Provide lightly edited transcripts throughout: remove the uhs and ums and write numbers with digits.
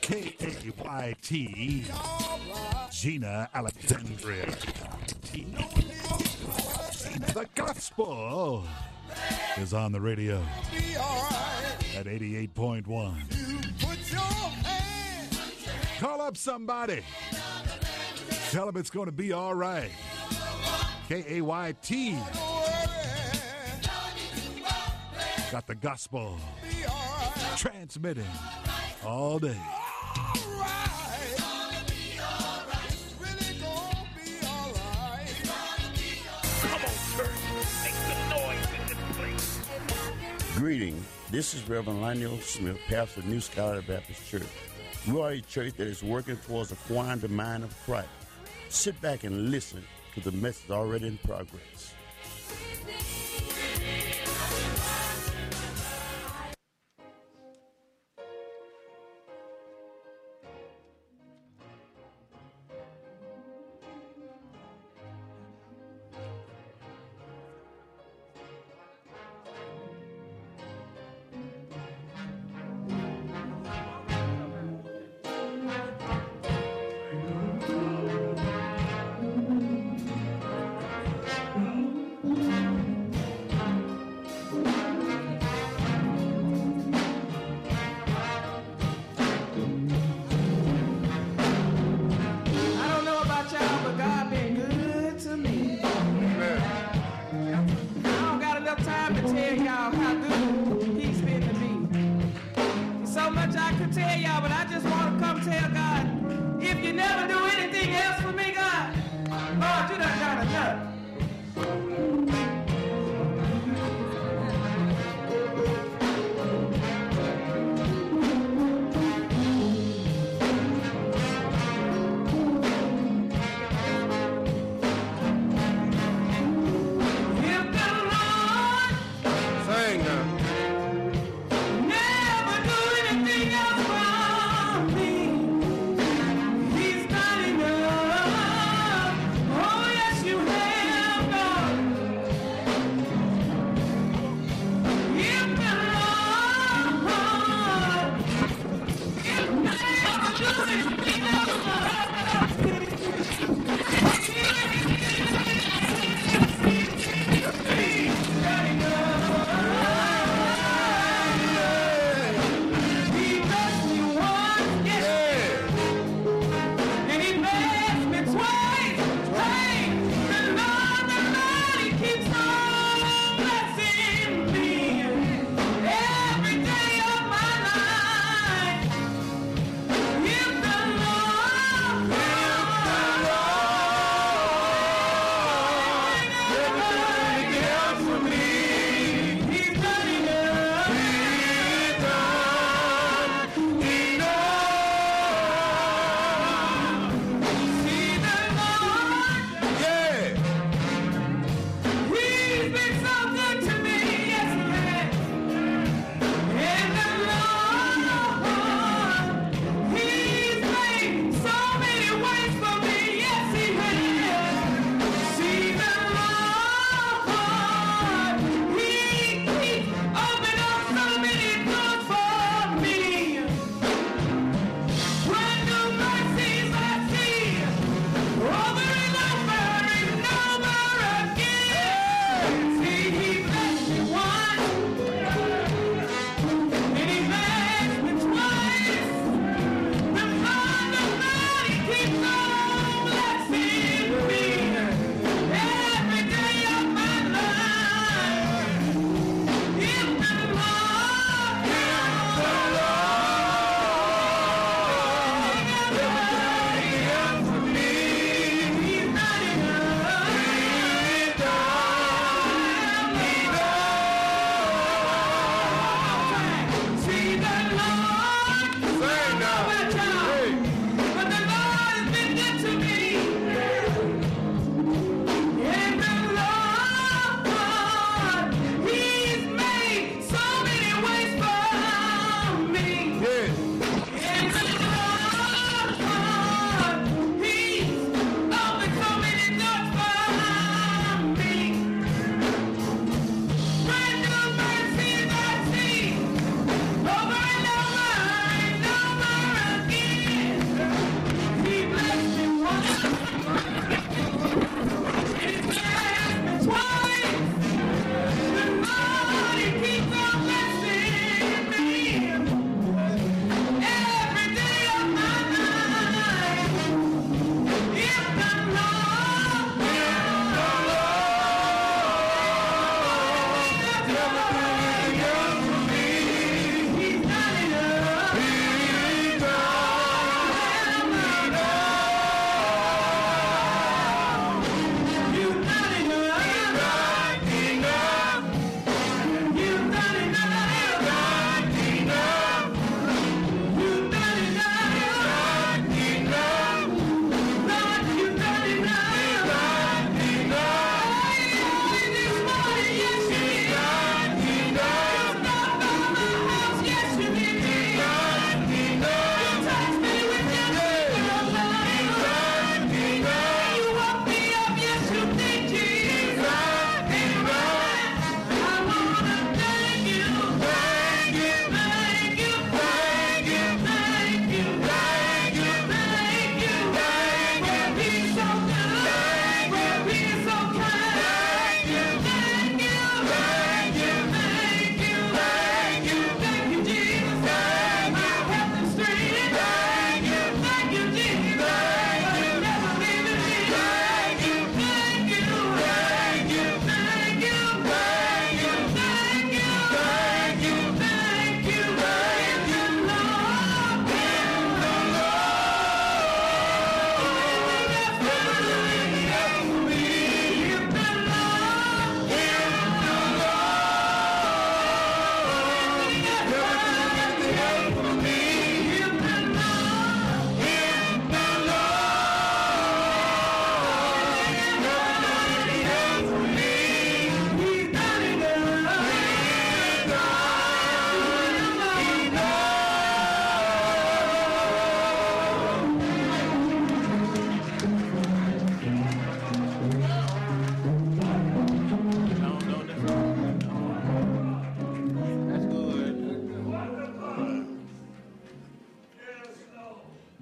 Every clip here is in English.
K-A-Y-T, Gina Alexandria. The gospel is on the radio at 88.1. Call up somebody. Tell them it's going to be all right. K-A-Y-T. Got the gospel transmitting all day. Greetings. This is Reverend Lionel Smith, pastor of New Scholar Baptist Church. We are a church that is working towards acquiring the mind of Christ. Sit back and listen to the message already in progress.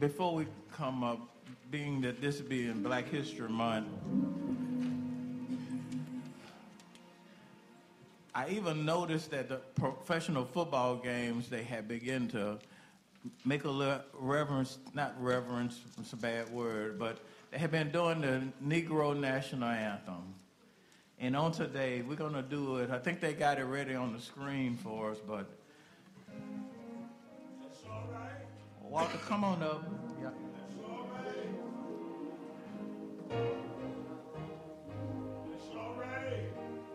before we come up, being that this being Black History Month, I even noticed that the professional football games, they had begun to make a little reverence, not reverence, it's a bad word, but they have been doing the Negro National Anthem. And on today, we're going to do it. I think they got it ready on the screen for us, but That's all right. Walter, come on up. Yeah. That's all right. That's all right.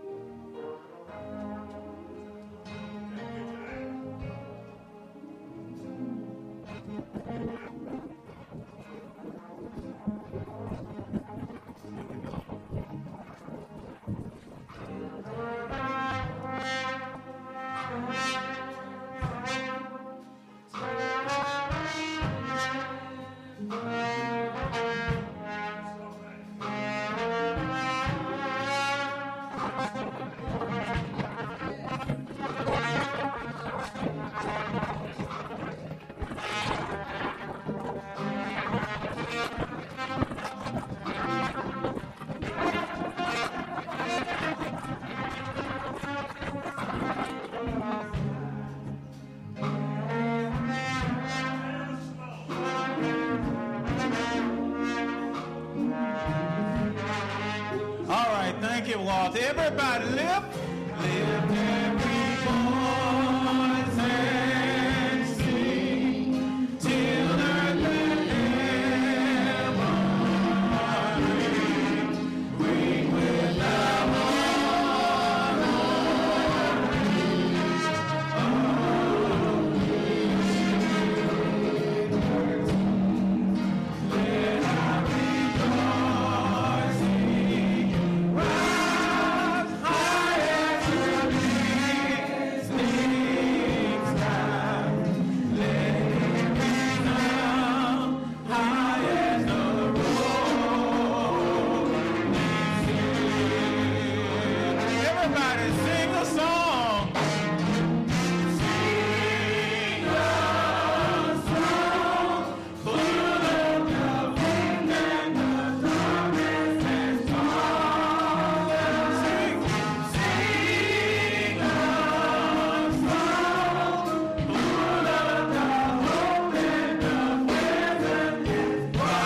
All right, thank you, Walter. Everybody lift every voice and sing till earth and heaven ring with our everybody sing a song. Sing a song full of the wind and the trumpets and songs. Sing a song full of the hope and the present is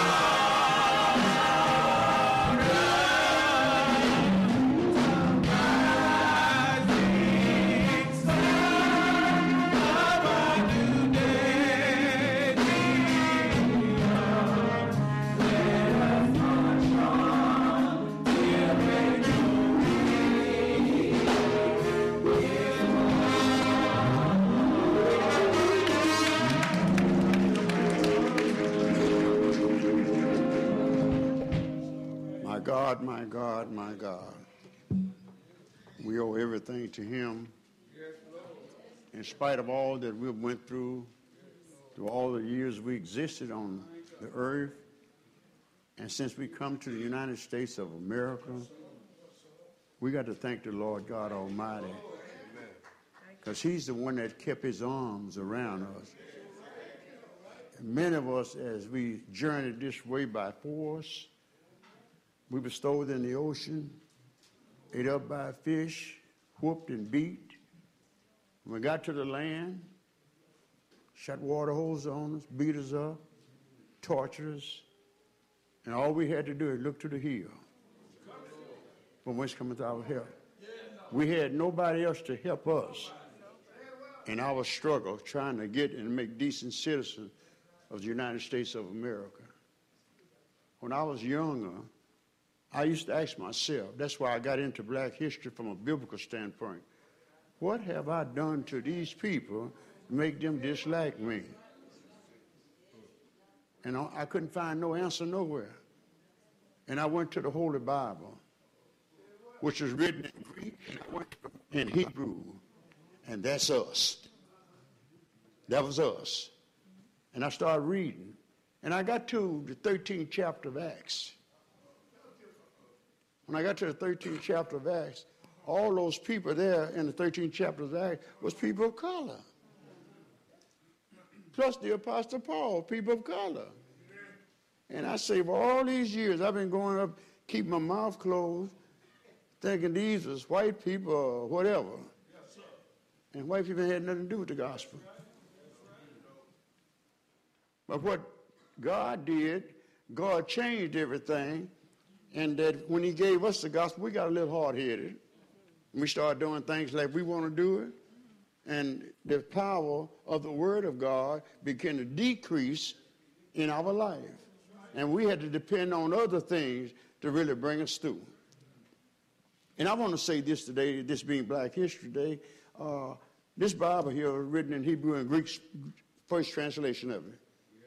My God, my God, my God. We owe everything to him. In spite of all that we went through all the years we existed on the earth, and since we come to the United States of America, we got to thank the Lord God Almighty, because he's the one that kept his arms around us. And many of us, as we journeyed this way by force, we were stowed in the ocean, ate up by a fish, whooped and beat. When we got to the land, shot water holes on us, beat us up, tortured us, and all we had to do is look to the hill from whence cometh our help. We had nobody else to help us in our struggle trying to get and make decent citizens of the United States of America. When I was younger, I used to ask myself, that's why I got into black history from a biblical standpoint, what have I done to these people to make them dislike me? And I couldn't find no answer nowhere. And I went to the Holy Bible, which is written in Greek, and I went in Hebrew, and that's us. That was us. And I started reading, and I got to the 13th chapter of Acts. When I got to the 13th chapter of Acts, all those people there in the 13th chapter of Acts was people of color. plus the Apostle Paul, people of color. And I say, for all these years, I've been going up, keeping my mouth closed, thinking these was white people or whatever. And white people had nothing to do with the gospel. But what God did, God changed everything, and that when he gave us the gospel, we got a little hard-headed. We started doing things like we want to do it, and the power of the word of God began to decrease in our life. And we had to depend on other things to really bring us through. And I want to say this today, this being Black History Day, this Bible here written in Hebrew and Greek, first translation of it.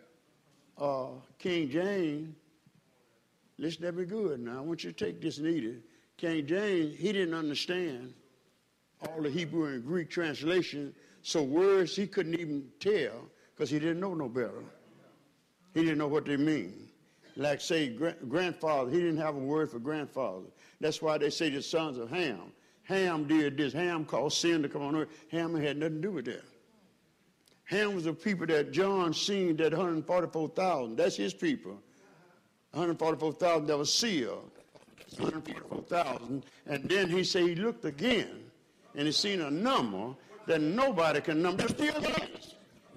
King James, listen to me good now. I want you to take this and eat it. King James, he didn't understand all the Hebrew and Greek translation, so words he couldn't even tell because he didn't know no better. He didn't know what they mean. Like, say, grandfather, he didn't have a word for grandfather. That's why they say the sons of Ham. Ham did this. Ham caused sin to come on earth. Ham had nothing to do with that. Ham was the people that John seen, that 144,000. That's his people. 144,000 that was sealed. 144,000. And then he said he looked again, and he seen a number that nobody can number. Still is.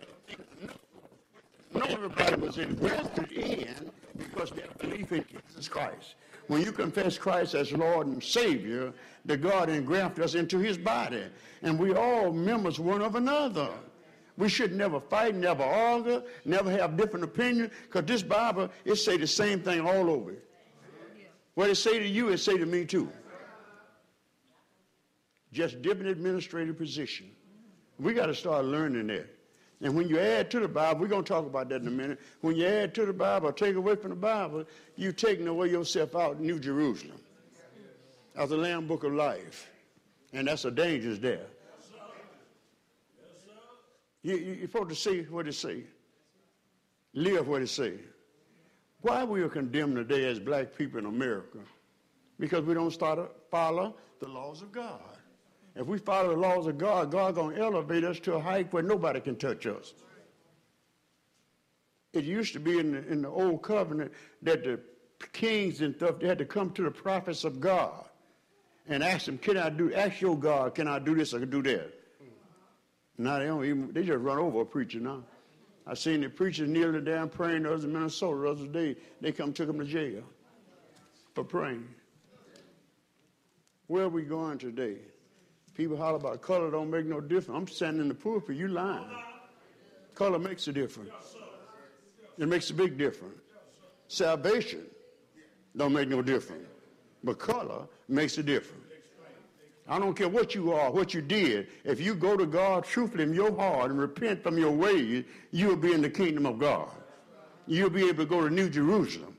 Not everybody was invested in because they believe in Jesus Christ. When you confess Christ as Lord and Savior, the God engrafted us into his body. And we all members one of another. We should never fight, never argue, never have different opinions, because this Bible, it say the same thing all over it. What it say to you, it say to me too. Just different administrative position. We got to start learning that. And when you add to the Bible, we're going to talk about that in a minute. When you add to the Bible or take away from the Bible, you're taking away yourself out in New Jerusalem. Out the Lamb Book of Life. And that's a dangerous there. You're supposed to see what it say. Live what it say. Why we are condemned today as black people in America? Because we don't follow the laws of God. If we follow the laws of God, God's going to elevate us to a height where nobody can touch us. It used to be in the old covenant that the kings and stuff, they had to come to the prophets of God and ask them, ask your God, can I do this or do that? Now they just run over a preacher now. I seen the preachers kneeling down praying. The others in Minnesota the other day, they took them to jail for praying. Where are we going today? People holler about color don't make no difference. I'm standing in the pulpit, you lying. Color makes a difference. It makes a big difference. Salvation don't make no difference. But color makes a difference. I don't care what you are, what you did. If you go to God truthfully in your heart and repent from your ways, you'll be in the kingdom of God. You'll be able to go to New Jerusalem.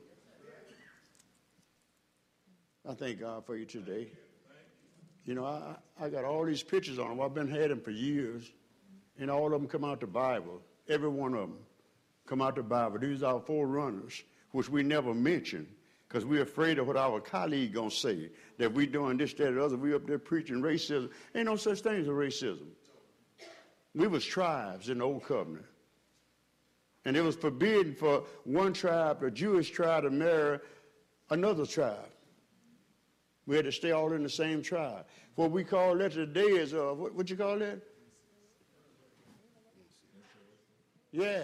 I thank God for you today. You know, I got all these pictures on them. I've been had them for years, and all of them come out the Bible. Every one of them come out the Bible. These are our forerunners, which we never mention, because we're afraid of what our colleague going to say, that we doing this, that, or the other. We up there preaching racism. Ain't no such thing as racism. We was tribes in the Old Covenant. And it was forbidden for one tribe, the Jewish tribe, to marry another tribe. We had to stay all in the same tribe. What we call that today is, what you call that? Yeah.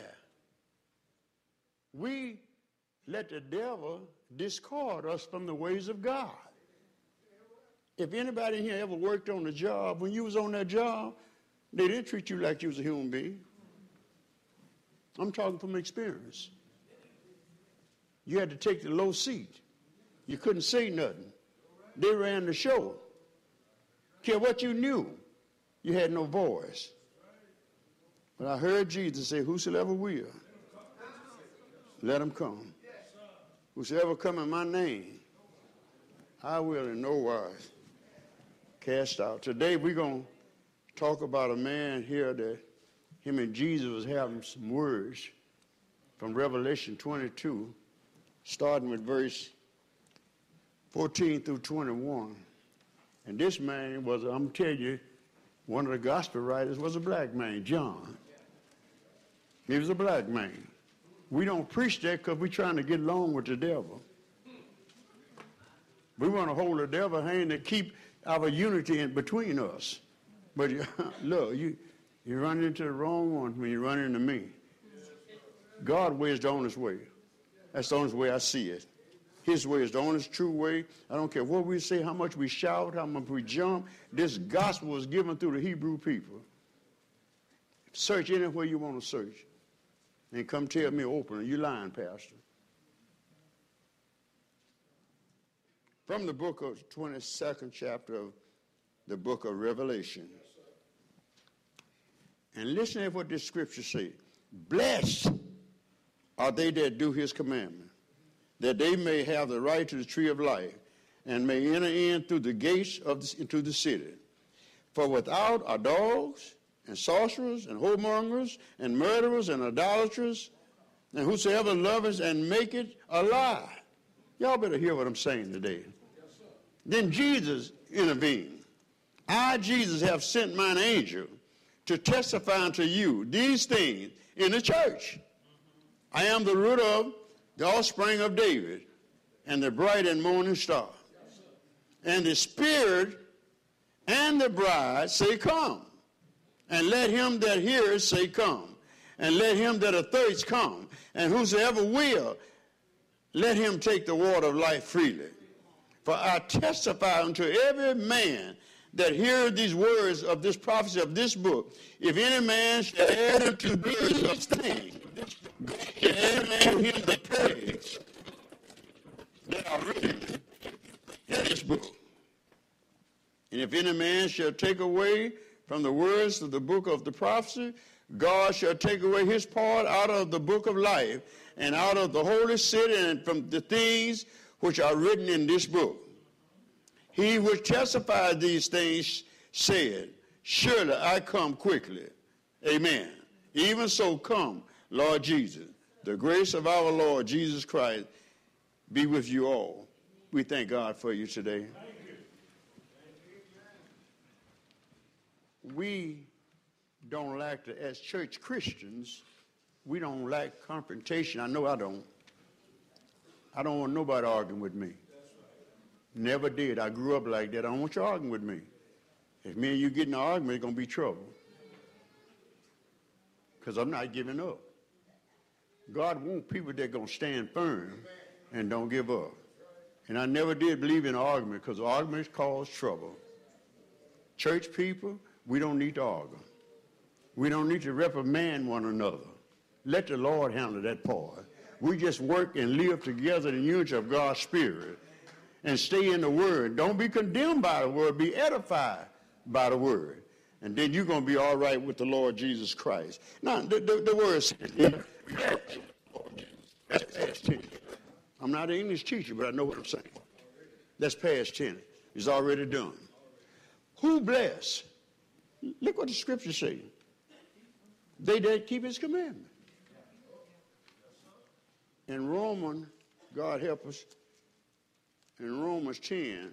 We let the devil discard us from the ways of God. If anybody in here ever worked on a job, when you was on that job, they didn't treat you like you was a human being. I'm talking from experience. You had to take the low seat. You couldn't say nothing. They ran the show. Care what you knew, you had no voice. But I heard Jesus say, whosoever will, let him come. Whosoever come in my name, I will in no wise cast out. Today we're going to talk about a man here that him and Jesus was having some words from Revelation 22, starting with verse 14 through 21. And this man was, I'm telling you, one of the gospel writers was a black man, John. He was a black man. We don't preach that because we're trying to get along with the devil. We want to hold the devil's hand and keep our unity in between us. But look, you run into the wrong one when you run into me. God's way is the honest way. That's the honest way I see it. His way is the honest, true way. I don't care what we say, how much we shout, how much we jump. This gospel was given through the Hebrew people. Search anywhere you want to search. And come tell me openly, you lying, Pastor. From the book of 22nd chapter of the book of Revelation. And listen to what this scripture says. Blessed are they that do his commandment, that they may have the right to the tree of life, and may enter in through the gates into the city. For without are dogs, and sorcerers, and whoremongers, and murderers, and idolaters, and whosoever loveth and maketh a lie. Y'all better hear what I'm saying today. Then Jesus intervened. I, Jesus, have sent mine angel to testify unto you these things in the church. I am the root of the offspring of David, and the bright and morning star. And the Spirit and the bride say, come. And let him that heareth say, come. And let him that athirst come. And whosoever will, let him take the water of life freely. For I testify unto every man that heareth these words of this prophecy of this book, if any man shall add unto these things, shall add unto him the praise that are written in this book. And if any man shall take away from the words of the book of the prophecy, God shall take away his part out of the book of life and out of the holy city and from the things which are written in this book. He which testified these things said, surely I come quickly. Amen. Even so come, Lord Jesus. The grace of our Lord Jesus Christ be with you all. We thank God for you today. We don't like to, as church Christians, we don't like confrontation. I know I don't. I don't want nobody arguing with me. Never did. I grew up like that. I don't want you arguing with me. If me and you get in an argument, it's going to be trouble. Because I'm not giving up. God wants people that are going to stand firm and don't give up. And I never did believe in argument because arguments cause trouble. Church people, we don't need to argue. We don't need to reprimand one another. Let the Lord handle that part. We just work and live together in the unity of God's Spirit and stay in the Word. Don't be condemned by the Word. Be edified by the Word. And then you're going to be all right with the Lord Jesus Christ. Now, the word says, that's past tense. I'm not an English teacher, but I know what I'm saying. That's past tense. It's already done. Who bless? Look what the scripture says. They that keep his commandment. In Romans, God help us, in Romans 10,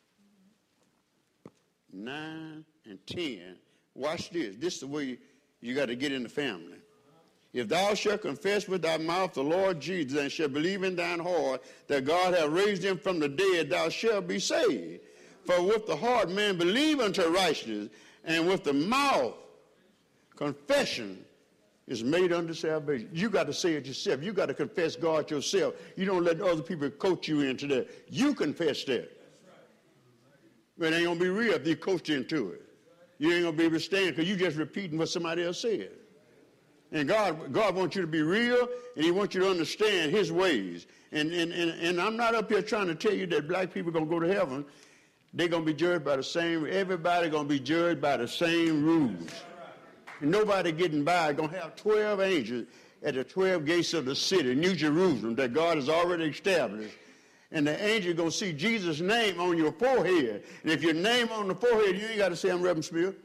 9 and 10, watch this. This is the way you got to get in the family. If thou shalt confess with thy mouth the Lord Jesus and shalt believe in thine heart that God hath raised him from the dead, thou shalt be saved. For with the heart man believe unto righteousness, and with the mouth confession is made unto salvation. You got to say it yourself. You got to confess God yourself. You don't let other people coach you into that. You confess that. But it ain't going to be real if they coach you into it. You ain't going to be able to stand because you just repeating what somebody else said. And God wants you to be real, and he wants you to understand his ways. And I'm not up here trying to tell you that black people are going to go to heaven. They're going to be judged by the same, everybody going to be judged by the same rules. And nobody getting by. Going to have 12 angels at the 12 gates of the city, New Jerusalem, that God has already established. And the angel going to see Jesus' name on your forehead. And if your name on the forehead, you ain't got to say, I'm Reverend Smith.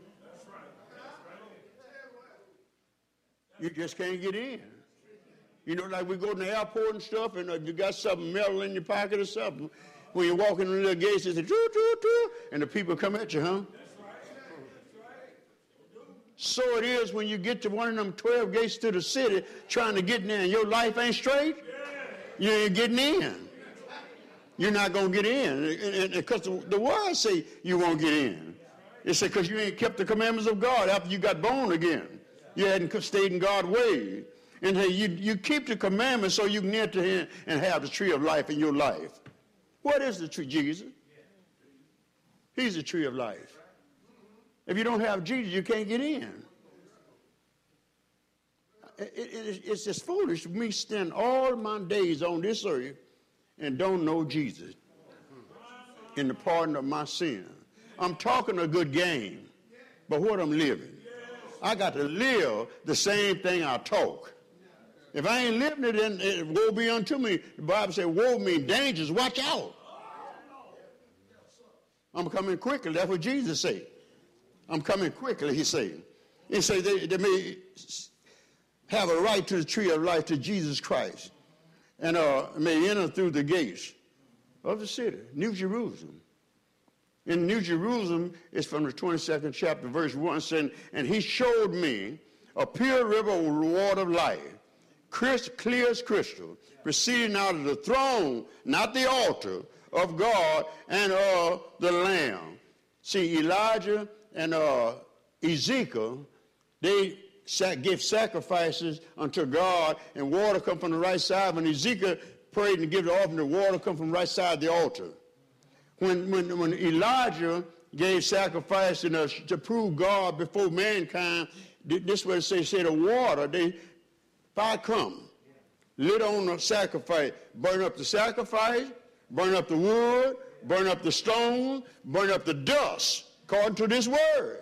You just can't get in. You know, like we go to the airport and stuff, and if you got something metal in your pocket or something, when you walk in the little gates, they say, doo, doo, doo, and the people come at you, huh? So it is when you get to one of them 12 gates to the city trying to get in there and your life ain't straight, you ain't getting in. You're not going to get in. Because the word say you won't get in. It said because you ain't kept the commandments of God after you got born again. You hadn't stayed in God's way. And you keep the commandments so you can enter in and have the tree of life in your life. What is the tree? Jesus. He's the tree of life. If you don't have Jesus, you can't get in. It's just foolish for me to spend all my days on this earth and don't know Jesus in the pardon of my sin. I'm talking a good game, but what I'm living. I got to live the same thing I talk. If I ain't living it, then it woe be unto me. The Bible says, woe means dangers, watch out. I'm coming quickly. That's what Jesus said. I'm coming quickly, he said. He said they may have a right to the tree of life to Jesus Christ and may enter through the gates of the city, New Jerusalem. In New Jerusalem, it's from the 22nd chapter, verse 1, saying, and he showed me a pure river of water of life, clear as crystal, proceeding out of the throne, not the altar, of God and of the Lamb. See, Elijah and Ezekiel, they give sacrifices unto God, and water come from the right side. When Ezekiel prayed and gave the offering, the water come from the right side of the altar. When Elijah gave sacrifice to prove God before mankind, this is what it says, the water, fire come, lit on the sacrifice, burn up the sacrifice, burn up the wood, burn up the stone, burn up the dust, according to this word.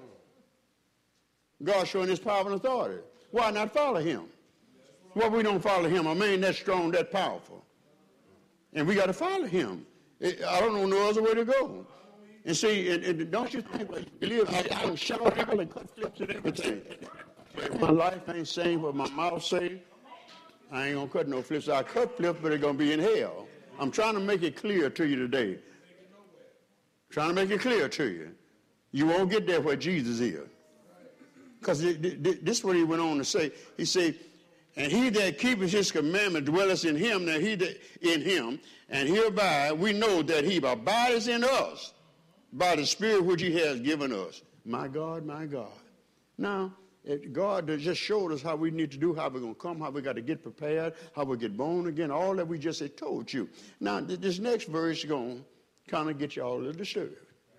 God showing his power and authority. Why not follow him? Why we don't follow him? A man that strong, that powerful. And we got to follow him. I don't know no other way to go. And see, and don't you think, like, you live, I don't shout people and cut flips and everything. If my life ain't saying what my mouth say, I ain't going to cut no flips. I cut flips, but they're going to be in hell. I'm trying to make it clear to you today. Trying to make it clear to you. You won't get there where Jesus is. Because this is what he went on to say. He said, and he that keepeth his commandment dwelleth in him, and he that in him, and hereby we know that he abideth in us by the Spirit which he has given us. My God, my God. Now, God just showed us how we need to do, how we're going to come, how we got to get prepared, how we get born again, all that we just had told you. Now, this next verse is going to kind of get you all a little disturbed.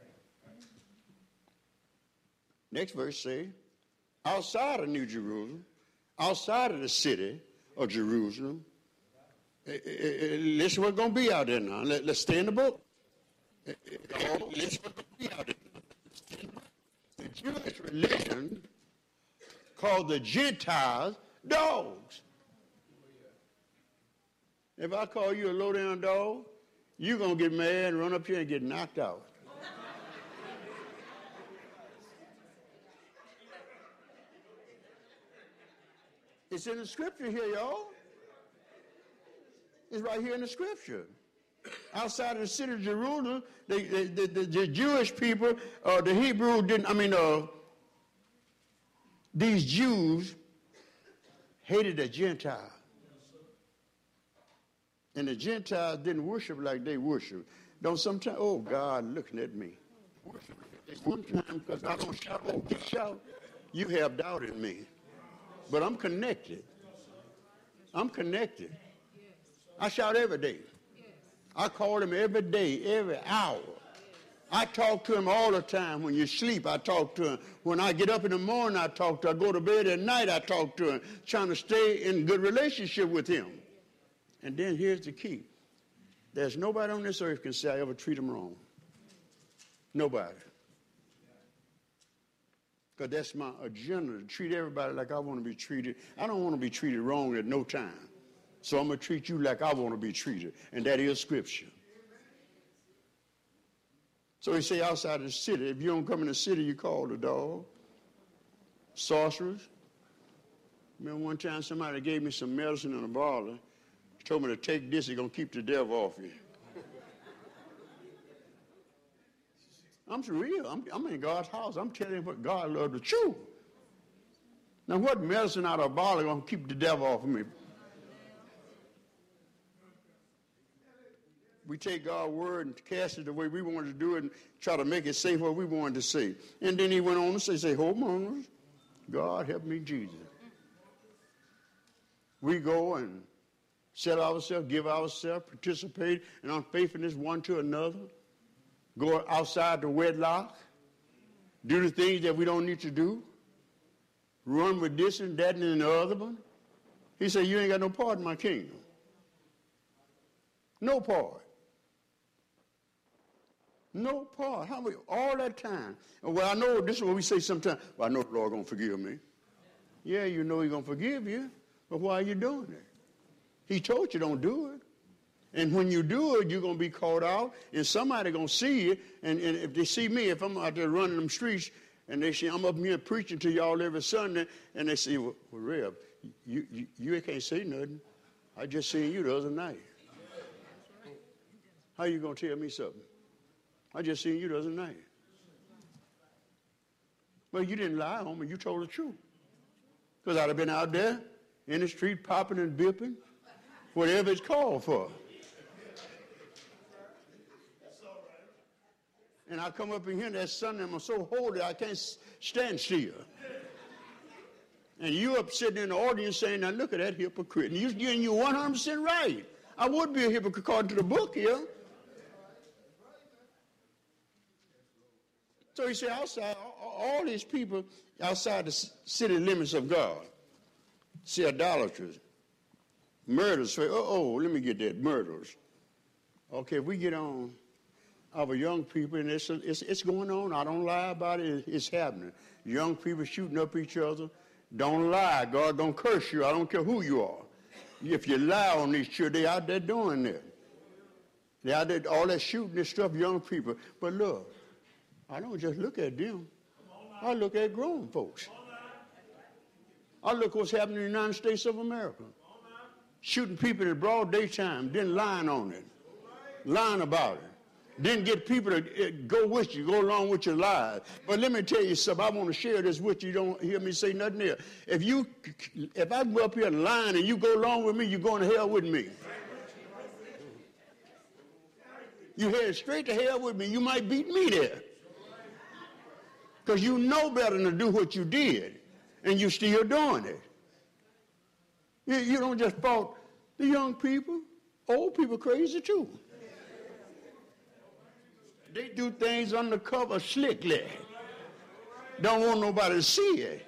Next verse say, outside of New Jerusalem, outside of the city of Jerusalem, listen what's going to be out there now. Let's stay in the book. Listen what's going to be out there. The Jewish religion called the Gentiles dogs. If I call you a low-down dog, you're going to get mad and run up here and get knocked out. It's in the scripture here, y'all. It's right here in the scripture. Outside of the city of Jerusalem, the Jewish people, the Hebrew these Jews hated the Gentiles. And the Gentiles didn't worship like they worship. Don't sometimes, oh, God, looking at me. One time, because I don't shout, oh, you shout, you have doubt in me. But I'm connected. I'm connected. I shout every day. I call him every day, every hour. I talk to him all the time. When you sleep, I talk to him. When I get up in the morning, I talk to him. I go to bed at night, I talk to him, trying to stay in good relationship with him. And then here's the key. There's nobody on this earth can say I ever treat him wrong. Nobody. Because that's my agenda, to treat everybody like I want to be treated. I don't want to be treated wrong at no time. So I'm going to treat you like I want to be treated. And that is scripture. So he say outside of the city, if you don't come in the city, you call the dog. Sorcerers. Remember one time somebody gave me some medicine in a bottle. He told me to take this, it's going to keep the devil off you. I'm real. I'm in God's house. I'm telling you what God loved the truth. Now, what medicine out of a bottle going to keep the devil off of me? We take God's word and cast it the way we wanted to do it and try to make it say what we wanted to say. And then he went on to say, hold on, God help me, Jesus. We go and set ourselves, give ourselves, participate in unfaithfulness one to another, go outside the wedlock, do the things that we don't need to do, run with this and that and the other one. He said, you ain't got no part in my kingdom. No part. No part. How many? All that time. Well, I know this is what we say sometimes. Well, I know the Lord going to forgive me. Yeah, you know he's going to forgive you, but why are you doing it? He told you don't do it. And when you do it, you're going to be caught out, and somebody going to see you. And if they see me, if I'm out there running them streets, and they see I'm up here preaching to y'all every Sunday, and they say, well Rev, you can't say nothing. I just seen you the other night. How you going to tell me something? I just seen you the other night. Well, you didn't lie on me. You told the truth. Because I'd have been out there in the street popping and bipping, whatever it's called for. And I come up in here that Sunday, I'm so holy I can't stand still. And you up sitting in the audience saying, now look at that hypocrite. And you're 100% right. I would be a hypocrite according to the book here. So he said, outside, all these people outside the city limits of God, see idolaters, murders. Let me get that, murderers. Okay, if we get on our young people, and it's going on. I don't lie about it. It's happening. Young people shooting up each other. Don't lie. God don't curse you. I don't care who you are. If you lie on these children, they out there doing that. They out there, all that shooting and stuff, young people. But look, I don't just look at them. I look at grown folks. I look what's happening in the United States of America. Shooting people in broad daytime, then lying on it. Lying about it. Didn't get people to go with you, go along with your lies. But let me tell you something. I want to share this with you. You don't hear me say nothing there. If I go up here lying and you go along with me, you're going to hell with me. You head straight to hell with me. You might beat me there. Because you know better than to do what you did, and you're still doing it. You don't just fault the young people. Old people crazy too. They do things undercover slickly. Don't want nobody to see it.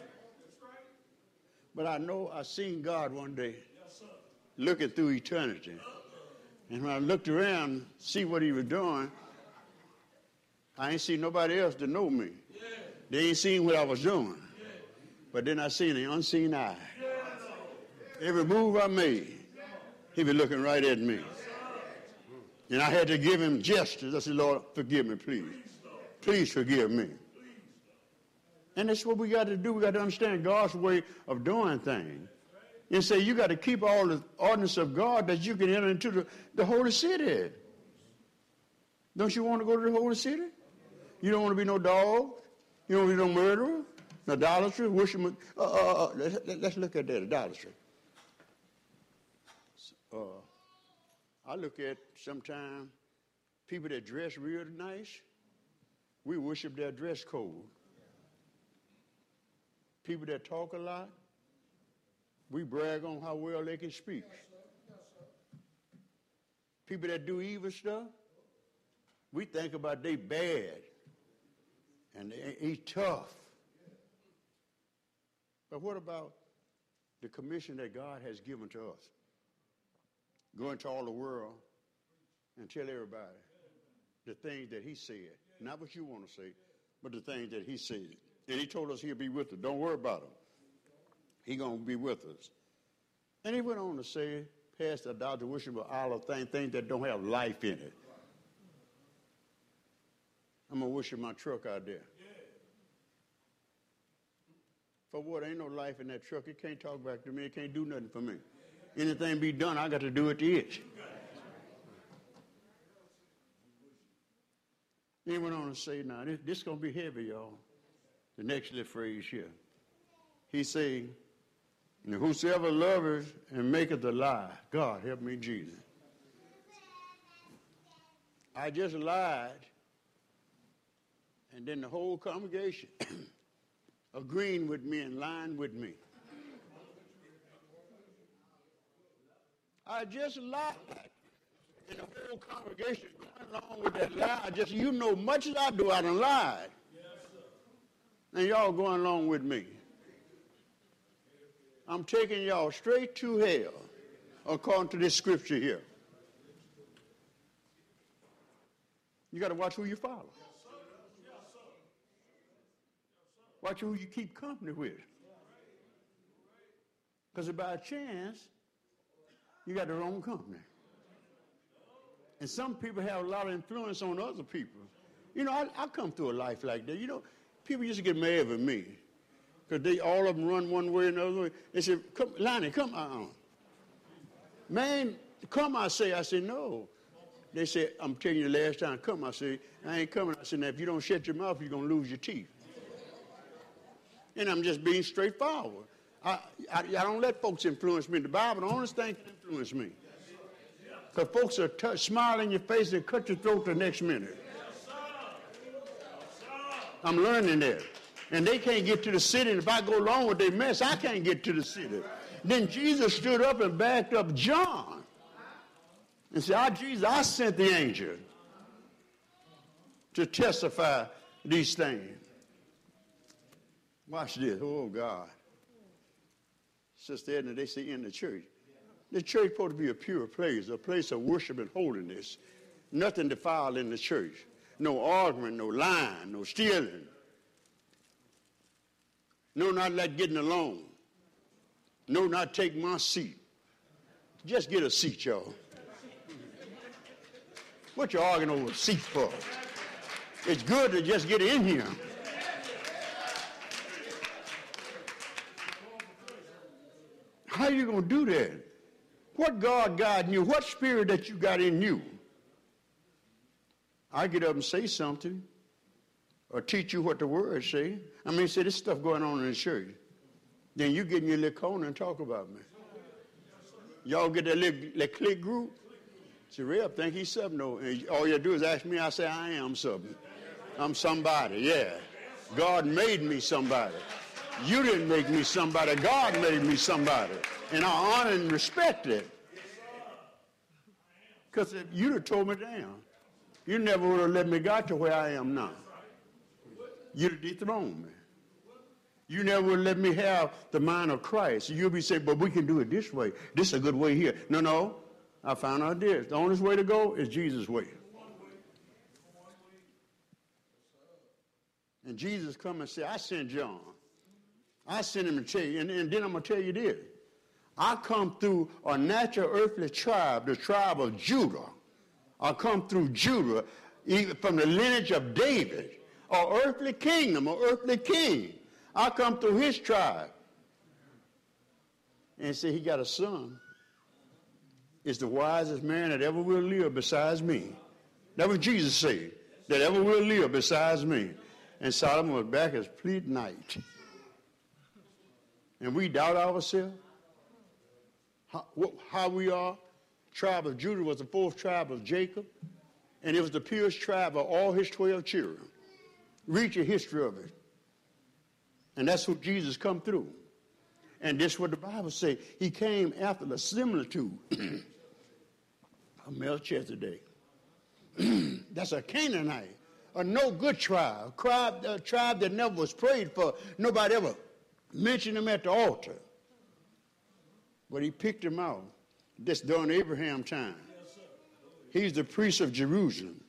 But I know I seen God one day looking through eternity. And when I looked around, see what he was doing, I ain't seen nobody else to know me. They ain't seen what I was doing. But then I seen the unseen eye. Every move I made, he was looking right at me. And I had to give him gestures. I said, Lord, forgive me, please. Please forgive me. And that's what we got to do. We got to understand God's way of doing things. And say, you got to keep all the ordinance of God that you can enter into the holy city. Don't you want to go to the holy city? You don't want to be no dog. You don't want to be no murderer, no idolatry, worship. Let's look at that, idolatry. I look at sometimes people that dress real nice, we worship their dress code. People that talk a lot, we brag on how well they can speak. People that do evil stuff, we think about they bad and they tough. But what about the commission that God has given to us? Go into all the world and tell everybody the things that he said. Not what you want to say, but the things that he said. And he told us he'll be with us. Don't worry about him. He's going to be with us. And he went on to say, past the idolatry, worship of Allah, things that don't have life in it. I'm going to worship my truck out there. For what? Ain't no life in that truck. It can't talk back to me. It can't do nothing for me. Anything be done, I got to do it to it. He went on to say, now, this is going to be heavy, y'all. The next little phrase here. he said, whosoever loveth and maketh a lie, God help me, Jesus. I just lied, and then the whole congregation agreeing with me and lying with me. I just lied, and the whole congregation going along with that lie. Just, you know, much as I do, I done lied. And y'all going along with me. I'm taking y'all straight to hell, according to this scripture here. You got to watch who you follow. Watch who you keep company with. Because by chance, you got the wrong company. And some people have a lot of influence on other people. You know, I come through a life like that. You know, people used to get mad with me because they all of them run one way and another way. They said, "Come, Lonnie, come on." Man, come, I say, no. They said, "I'm telling you the last time, come." I say, "I ain't coming." I said, "Now, if you don't shut your mouth, you're going to lose your teeth." And I'm just being straightforward. I don't let folks influence me. The Bible, the only thing can influence me. Because folks are smile in your face and cut your throat the next minute. I'm learning that. And they can't get to the city. And if I go along with their mess, I can't get to the city. Then Jesus stood up and backed up John and said, Jesus, I sent the angel to testify these things. Watch this. Oh, God. Sister Edna, they say in the church. The church is supposed to be a pure place, a place of worship and holiness. Nothing defiled in the church. No arguing, no lying, no stealing. No, not like getting along. No, not take my seat. Just get a seat, y'all. What you arguing over seats for? It's good to just get in here. How are you going to do that? What God got in you? What spirit that you got in you? I get up and say something or teach you what the word say. I mean, say this stuff going on in the church. Then you get in your little corner and talk about me. Y'all get that little clique group? See, Reb think he's something. No, all you do is ask me, I say I am something. I'm somebody, yeah. God made me somebody. You didn't make me somebody. God made me somebody. And I honor and respect it. Because if you'd have told me down, you never would have let me get to where I am now. You'd have dethroned me. You never would let me have the mind of Christ. You'll be saying, but we can do it this way. This is a good way here. No. I found out this. The only way to go is Jesus' way. And Jesus come and say, I sent John. I sent him to tell you. And then I'm going to tell you this. I come through a natural earthly tribe, the tribe of Judah. I come through Judah, even from the lineage of David, an earthly kingdom, an earthly king. I come through his tribe. And say he got a son. It's the wisest man that ever will live besides me. That was Jesus said, that ever will live besides me. And Solomon was back as plead night. And we doubt ourselves. How we are. Tribe of Judah was the fourth tribe of Jacob. And it was the purest tribe of all his 12 children. Read your history of it. And that's what Jesus come through. And this is what the Bible says. He came after the similitude of Melchizedek. That's a Canaanite, a no good tribe, a tribe that never was prayed for. Nobody ever mentioned him at the altar. But he picked him out. This during Abraham time. He's the priest of Jerusalem.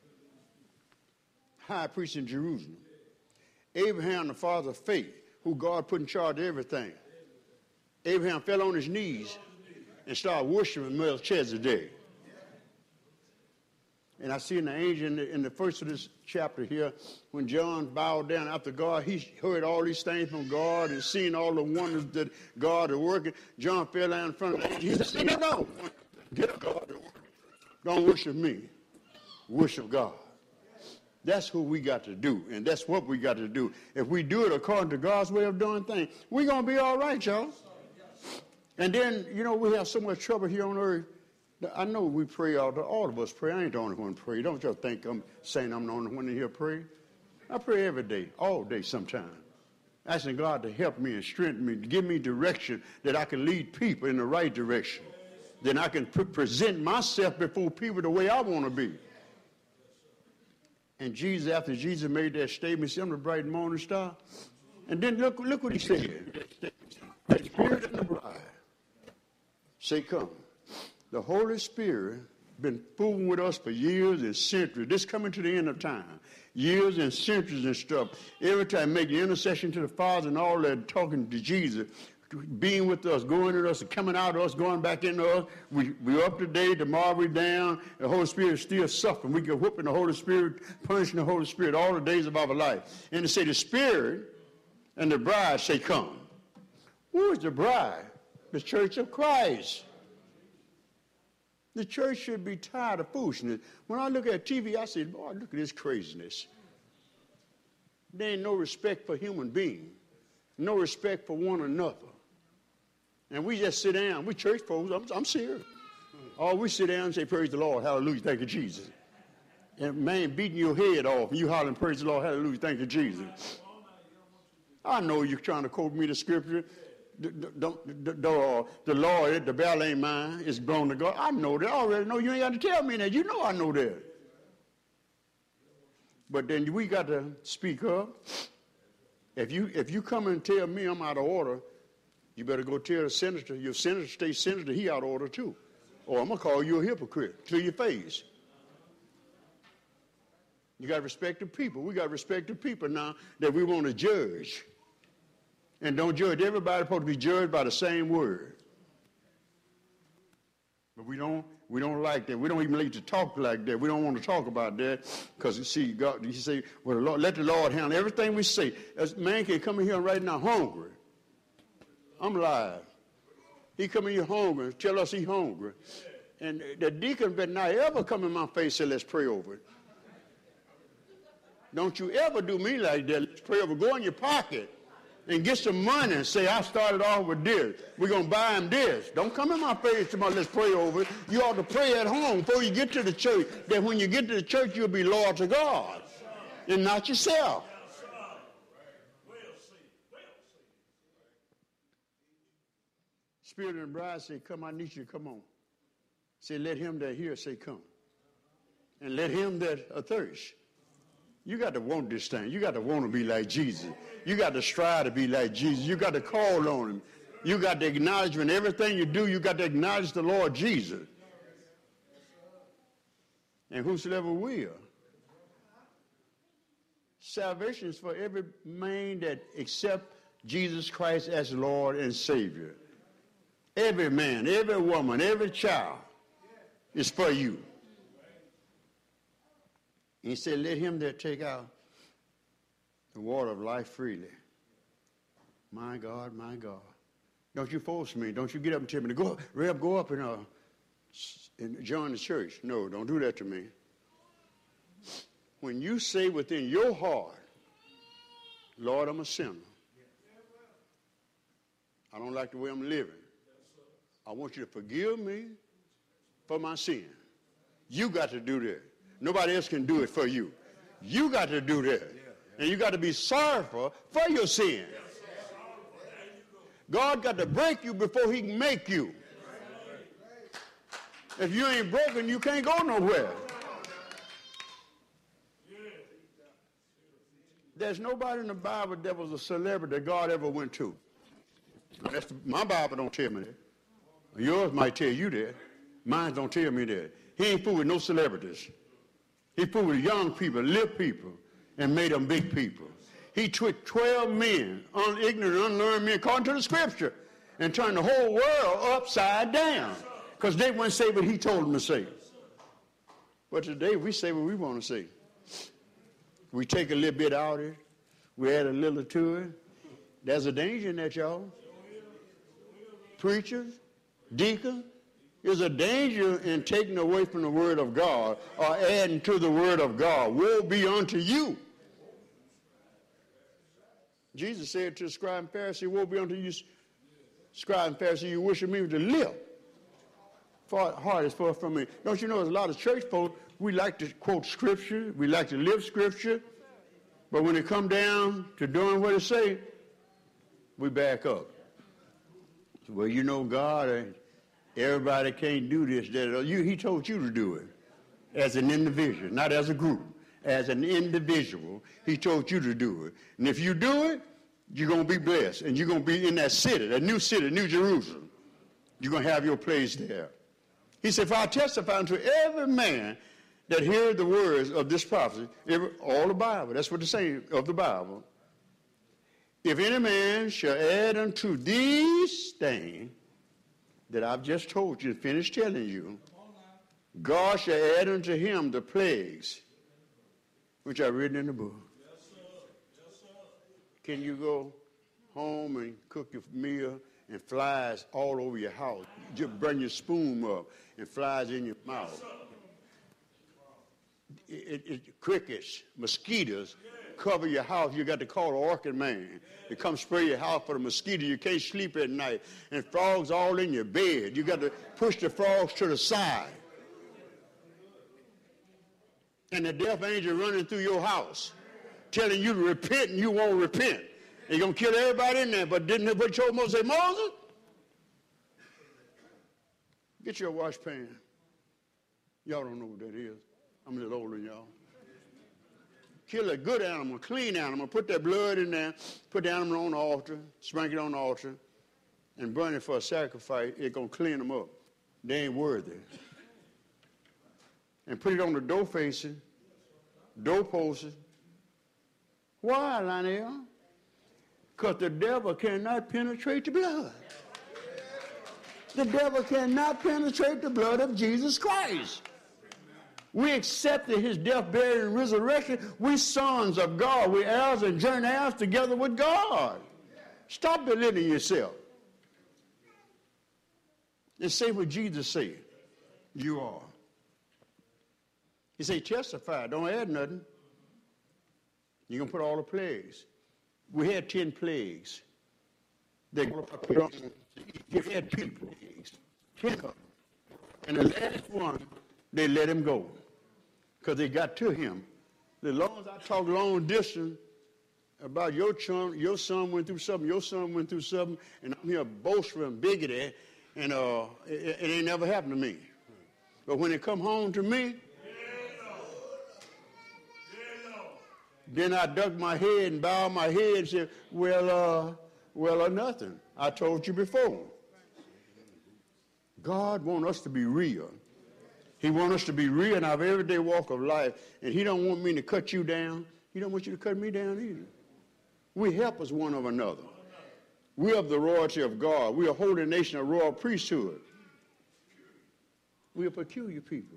High priest in Jerusalem. Abraham, the father of faith, who God put in charge of everything. Abraham fell on his knees and started worshiping Melchizedek. And I see in the angel in the first of this chapter here, when John bowed down after God, he heard all these things from God and seen all the wonders that God is working. John fell down in front of the angel. He said, no. Get up, God. Don't worship me. Worship God. That's who we got to do, and that's what we got to do. If we do it according to God's way of doing things, we're going to be all right, y'all. And then, you know, we have so much trouble here on earth. I know we pray, all of us pray. I ain't the only one pray. Don't y'all think I'm saying I'm the only one in here pray. I pray every day, all day sometime, asking God to help me and strengthen me, to give me direction that I can lead people in the right direction. Then I can present myself before people the way I want to be. And Jesus, after Jesus made that statement, see, I'm the bright morning star. And then look what he said. The Spirit and the bride say, come. The Holy Spirit been fooling with us for years and centuries. This coming to the end of time. Years and centuries and stuff. Every time making intercession to the Father and all that, talking to Jesus, being with us, going to us, coming out of us, going back into us. We're up today, tomorrow we're down. The Holy Spirit is still suffering. We get whooping the Holy Spirit, punishing the Holy Spirit all the days of our life. And they say the Spirit and the bride say, come. Who is the bride? The church of Christ. The church should be tired of foolishness. When I look at TV, I say, boy, look at this craziness. There ain't no respect for human beings. No respect for one another. And we just sit down. We church folks, I'm serious. Oh, we sit down and say, praise the Lord, hallelujah, thank you, Jesus. And man beating your head off, and you hollering, praise the Lord, hallelujah, thank you, Jesus. I know you're trying to quote me the scripture. The Lord, the battle ain't mine, it's blown to God. I know that. I already know. You ain't got to tell me that. You know I know that. But then we got to speak up. If you come and tell me I'm out of order, you better go tell the senator, your senator, state senator, he out of order too. Or I'm going to call you a hypocrite to your face. You got to respect the people. We got to respect the people now that we want to judge. And don't judge. Everybody's supposed to be judged by the same word. But we don't like that. We don't even like to talk like that. We don't want to talk about that because, you see, God, you say, well, the Lord, let the Lord handle everything we say. As man can come in here right now hungry. I'm live. He come in here hungry and tell us he's hungry. And the deacon better not ever come in my face and say, let's pray over it. Don't you ever do me like that. Let's pray over it. Go in your pocket and get some money and say, I started off with this. We're going to buy him this. Don't come in my face and say, let's pray over it. You ought to pray at home before you get to the church, that when you get to the church, you'll be loyal to God and not yourself. Spirit and the bride say, come, I need you to come on. Say, let him that hear say, come. And let him that athirst. You got to want this thing. You got to want to be like Jesus. You got to strive to be like Jesus. You got to call on him. You got to acknowledge in everything you do, you got to acknowledge the Lord Jesus. And whosoever will. Salvation is for every man that accepts Jesus Christ as Lord and Savior. Every man, every woman, every child is for you. He said, let him that take out the water of life freely. My God, my God. Don't you force me. Don't you get up and tell me to go, Reb, go up and join the church. No, don't do that to me. When you say within your heart, Lord, I'm a sinner. I don't like the way I'm living. I want you to forgive me for my sin. You got to do that. Nobody else can do it for you. You got to do that. And you got to be sorrowful for your sin. God got to break you before he can make you. If you ain't broken, you can't go nowhere. There's nobody in the Bible that was a celebrity that God ever went to. My Bible don't tell me that. Yours might tell you that. Mine don't tell me that. He ain't fooled with no celebrities. He fooled with young people, little people, and made them big people. He took 12 men, ignorant, unlearned men, according to the scripture, and turned the whole world upside down because they wouldn't say what he told them to say. But today we say what we want to say. We take a little bit out of it. We add a little to it. There's a danger in that, y'all. Preachers, deacons, There's a danger in taking away from the word of God or adding to the word of God. Woe be unto you. Jesus said to the scribe and Pharisee, woe be unto you, scribe and Pharisee, you wish me to live. Heart is far from me. Don't you know there's a lot of church folk, we like to quote scripture, we like to live scripture, but when it come down to doing what it say, we back up. Well, you know, God, everybody can't do this, that. He told you to do it as an individual, not as a group. As an individual, he told you to do it. And if you do it, you're going to be blessed. And you're going to be in that city, New Jerusalem. You're going to have your place there. He said, for I testify unto every man that heareth the words of this prophecy, all the Bible, that's what it's saying of the Bible. If any man shall add unto these things that I've just told you, finished telling you, God shall add unto him the plagues which are written in the book. Yes, sir. Yes, sir. Can you go home and cook your meal and flies all over your house? Just bring your spoon up and flies in your mouth. Crickets, mosquitoes cover your house. You got to call the orchid man to come spray your house for the mosquito. You can't sleep at night. And frogs all in your bed. You got to push the frogs to the side. And the death angel running through your house, telling you to repent and you won't repent. They're going to kill everybody in there. But didn't they put your Moses? Say, Moses, get your washpan. Y'all don't know what that is. I'm a little older than y'all. Kill a good animal, clean animal, put that blood in there, put the animal on the altar, sprinkle it on the altar, and burn it for a sacrifice. It's going to clean them up. They ain't worthy. And put it on the door facing, door posts. Why, Lionel? Because the devil cannot penetrate the blood. The devil cannot penetrate the blood of Jesus Christ. We accepted his death, burial, and resurrection. We sons of God. We heirs and joint heirs together with God. Stop belittling yourself. And say what Jesus said. You are. He said, testify. Don't add nothing. You're going to put all the plagues. We had 10 plagues. We had 10 plagues. 10 of them. And the last one, they let him go. Because they got to him. As long as I talk long distance about your son went through something, and I'm here boastful and bigoted, and it ain't never happened to me. But when it come home to me, then I duck my head and bow my head and say, well, nothing. I told you before. God wants us to be real. He wants us to be real in our everyday walk of life. And he don't want me to cut you down. He don't want you to cut me down either. We help us one of another. We are of the royalty of God. We are a holy nation, a royal priesthood. We are peculiar people.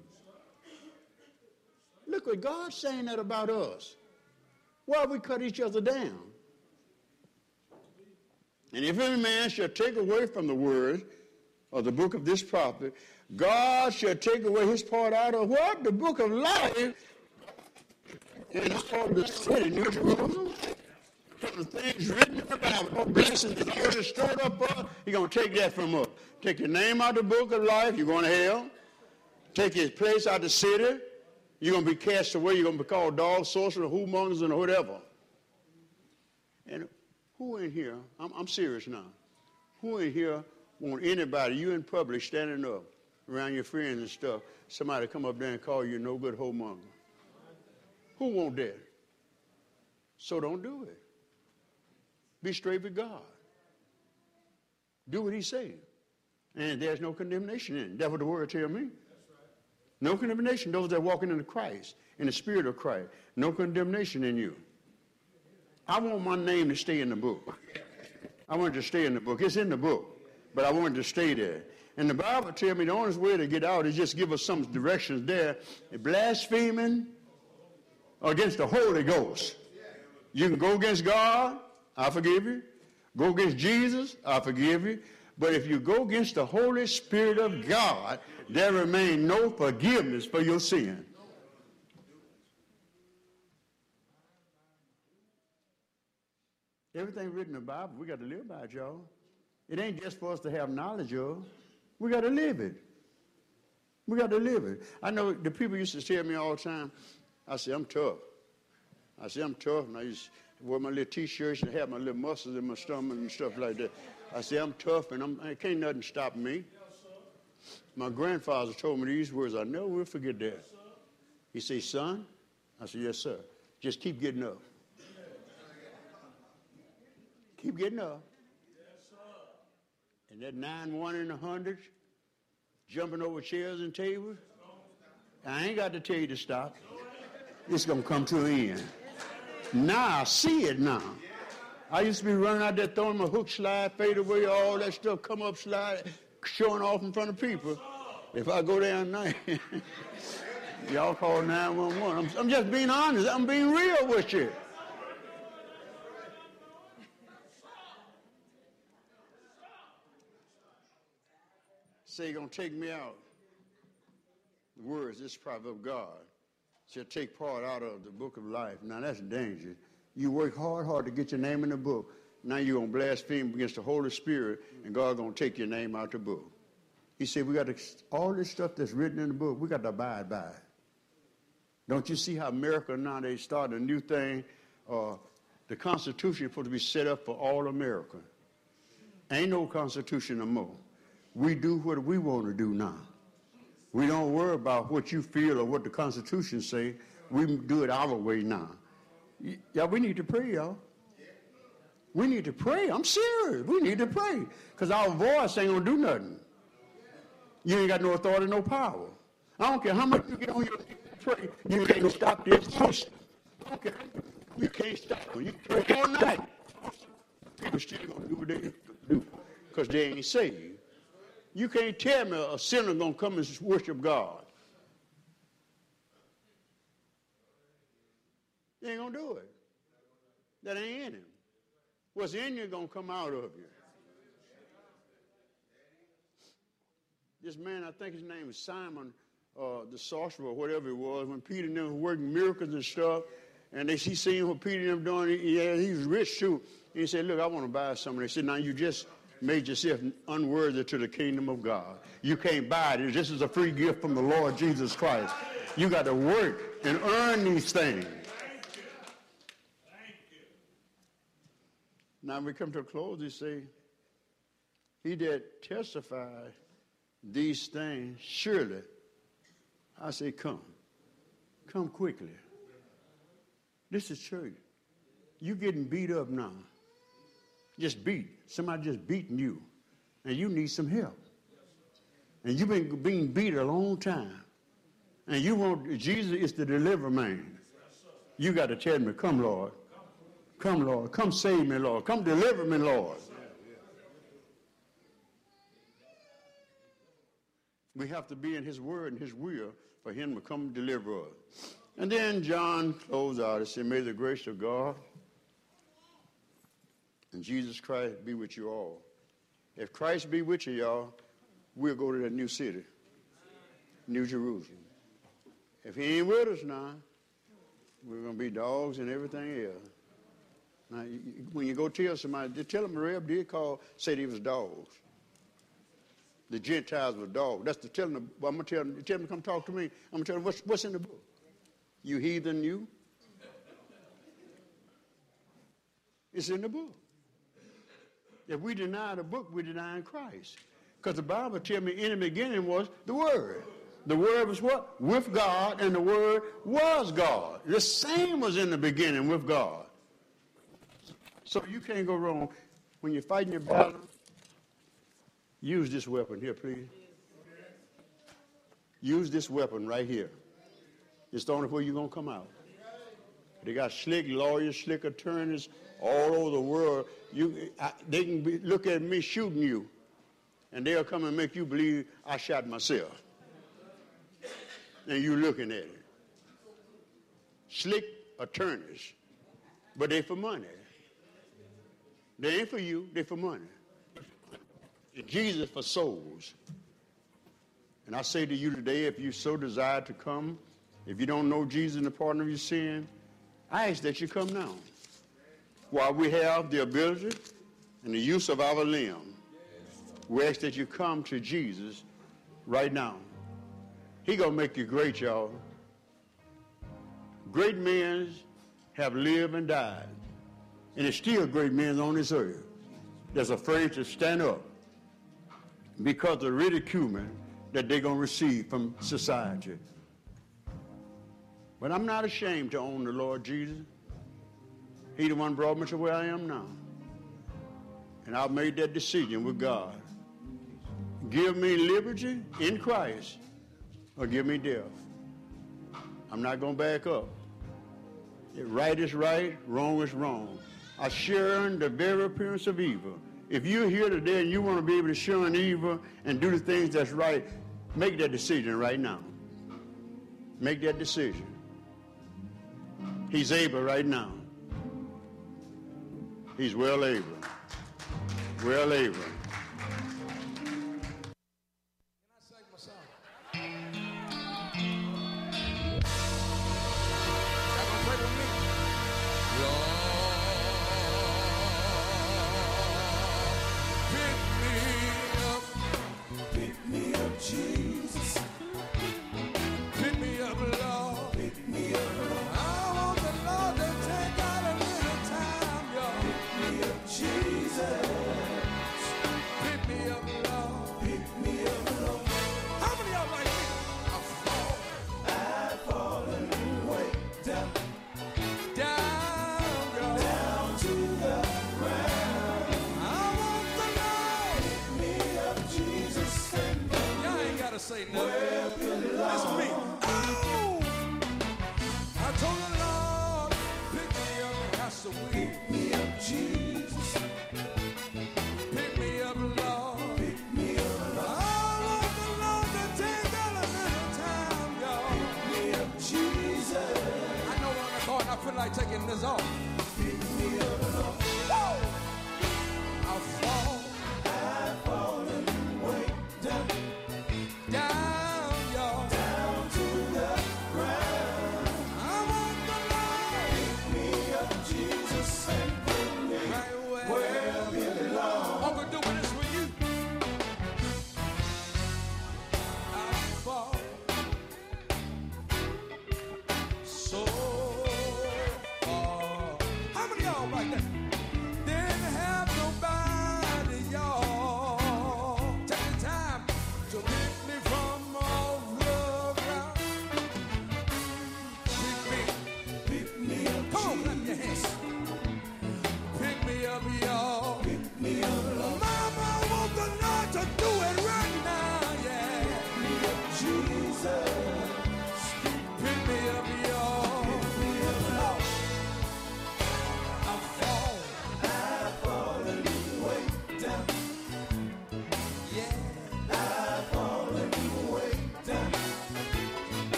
Look what God's saying that about us. Why we cut each other down? And if any man shall take away from the word of the book of this prophet, God shall take away his part out of what? The book of life. And it's called the city, New Jerusalem. The things written in the Bible, no blessings that you're stored up for, he's going to take that from us. Take your name out of the book of life, you're going to hell. Take his place out of the city, you're going to be cast away. You're going to be called dogs, sorcerers, whomongers, and whatever. And who in here, I'm serious now, who in here want anybody, you in public, standing up around your friends and stuff, somebody come up there and call you no good whoremonger? Who want that? So don't do it. Be straight with God. Do what he said. And there's no condemnation in it. That's what the word tells me. No condemnation, those that are walking in Christ, in the spirit of Christ. No condemnation in you. I want my name to stay in the book. I want it to stay in the book. It's in the book, but I want it to stay there. And the Bible tells me the only way to get out is just give us some directions there. Blaspheming against the Holy Ghost. You can go against God, I forgive you. Go against Jesus, I forgive you. But if you go against the Holy Spirit of God, there remain no forgiveness for your sin. Everything written in the Bible, we got to live by it, y'all. It ain't just for us to have knowledge of. We got to live it. We got to live it. I know the people used to tell me all the time, I say, I'm tough. I say, I'm tough. And I used to wear my little T-shirts and have my little muscles in my stomach and stuff like that. I say, I'm tough, and I can't nothing stop me. My grandfather told me these words. I never will forget that. He said, son, I said, yes, sir. Just keep getting up. Keep getting up. And that 9, 1 in 100, jumping over chairs and tables, I ain't got to tell you to stop. It's going to come to an end. Now I see it now. I used to be running out there throwing my hook slide, fade away, all that stuff, come up, slide, showing off in front of people. If I go down night, y'all call 911. I'm just being honest. I'm being real with you. Say you're going to take me out. The words, this prophet of God, shall take part out of the book of life. Now that's danger. You work hard to get your name in the book. Now you're going to blaspheme against the Holy Spirit, and God's going to take your name out the book. He said, we got to, all this stuff that's written in the book, we got to abide by it. Don't you see how America now, they start a new thing? The Constitution is supposed to be set up for all America. Ain't no Constitution no more. We do what we want to do now. We don't worry about what you feel or what the Constitution say. We do it our way now. Yeah, we need to pray, y'all. We need to pray. I'm serious. We need to pray. Because our voice ain't going to do nothing. You ain't got no authority, no power. I don't care how much you get on your knees and pray. You can't stop this system. I don't care. You can't stop it. You pray all night. People still going to do what they do because they ain't saved. You can't tell me a sinner going to come and worship God. They ain't going to do it. That ain't in him. What's in you going to come out of you. This man, I think his name is Simon, the sorcerer or whatever it was, when Peter and them were working miracles and stuff, and he seen what Peter and them doing, he was rich too. And he said, look, I want to buy something. They said, now you just made yourself unworthy to the kingdom of God. You can't buy it. This is a free gift from the Lord Jesus Christ. You got to work and earn these things. Now we come to a close, he say, he that testified these things, surely, I say, come quickly. This is church. You getting beat up now. Just beat. Somebody just beating you. And you need some help. And you've been being beat a long time. And you want, Jesus is the deliverer man. You got to tell me, come, Lord. Come, Lord. Come save me, Lord. Come deliver me, Lord. We have to be in his word and his will for him to come deliver us. And then John closed out and said, may the grace of God and Jesus Christ be with you all. If Christ be with you, y'all, we'll go to that new city, New Jerusalem. If he ain't with us now, we're going to be dogs and everything else. Now, when you go tell somebody, tell them the Reb did say they was dogs. The Gentiles were dogs. That's the telling them. I'm going to tell them to come talk to me. I'm going to tell them what's in the book. You heathen, you. It's in the book. If we deny the book, we're denying Christ. Because the Bible tells me in the beginning was the Word. The Word was what? With God, and the Word was God. The same was in the beginning with God. So you can't go wrong. When you're fighting your battle, use this weapon here, please. Use this weapon right here. It's the only way you're going to come out. They got slick lawyers, slick attorneys all over the world. They can look at me shooting you, and they'll come and make you believe I shot myself. And you looking at it. Slick attorneys, but they for money. They ain't for you, they for money. in Jesus for souls. And I say to you today, if you so desire to come, if you don't know Jesus and the pardon of your sin, I ask that you come now. While we have the ability and the use of our limb, we ask that you come to Jesus right now. He gonna make you great, y'all. Great men have lived and died, and there's still great men on this earth that's afraid to stand up because of the ridicule that they're gonna receive from society. But I'm not ashamed to own the Lord Jesus. He the one brought me to where I am now. And I've made that decision with God. Give me liberty in Christ or give me death. I'm not going to back up. Right is right, wrong is wrong. I shun the very appearance of evil. If you're here today and you want to be able to shun evil and do the things that's right, make that decision right now. Make that decision. He's able right now. He's well able. Well able. Can I sing my song? Y'all gonna pray with me? Lord, pick me up, Jesus. Pick me up, Lord. Pick me up, Lord. I want the Lord to take out a little time, y'all. Pick me up, Jesus. Pick me up, Lord. Pick me up, Lord. How many of y'all like me? I've fallen way down, y'all. Down to the ground. I want the Lord. Pick me up, Jesus. Y'all ain't gotta say nothing. It's me. Oh! I told the Lord, pick me up, Pastor Will. Pick me up, Jesus. Pick me up, Lord. Pick me up, Lord. I want the Lord to take a little time, y'all. Pick me up, Jesus. I know when I'm going, I feel like taking this off. Pick me up, Lord. Woo! I've fallen way down, y'all. Down to the ground. I want the Lord. Pick me up, Jesus, and put me right where we belong. I'm gonna do this for you. I fall so far. How many of y'all like that?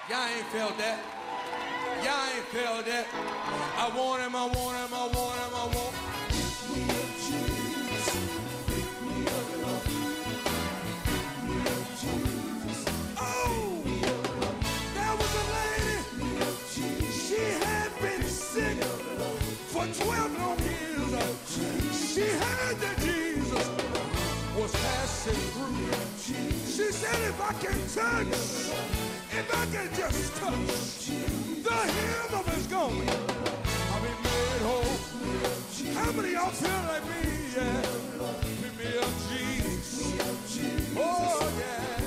Y'all ain't felt that. Y'all ain't felt that. I want him, I want him, I want him, I want him. Oh, there was a lady. She had been sick for 12 long years. She heard that Jesus was passing through. She said, if I can touch, if I can just touch the hem of his garment, I'll be made whole. How many of y'all feel like me? Yeah. Give me up, Jesus. Oh, yeah.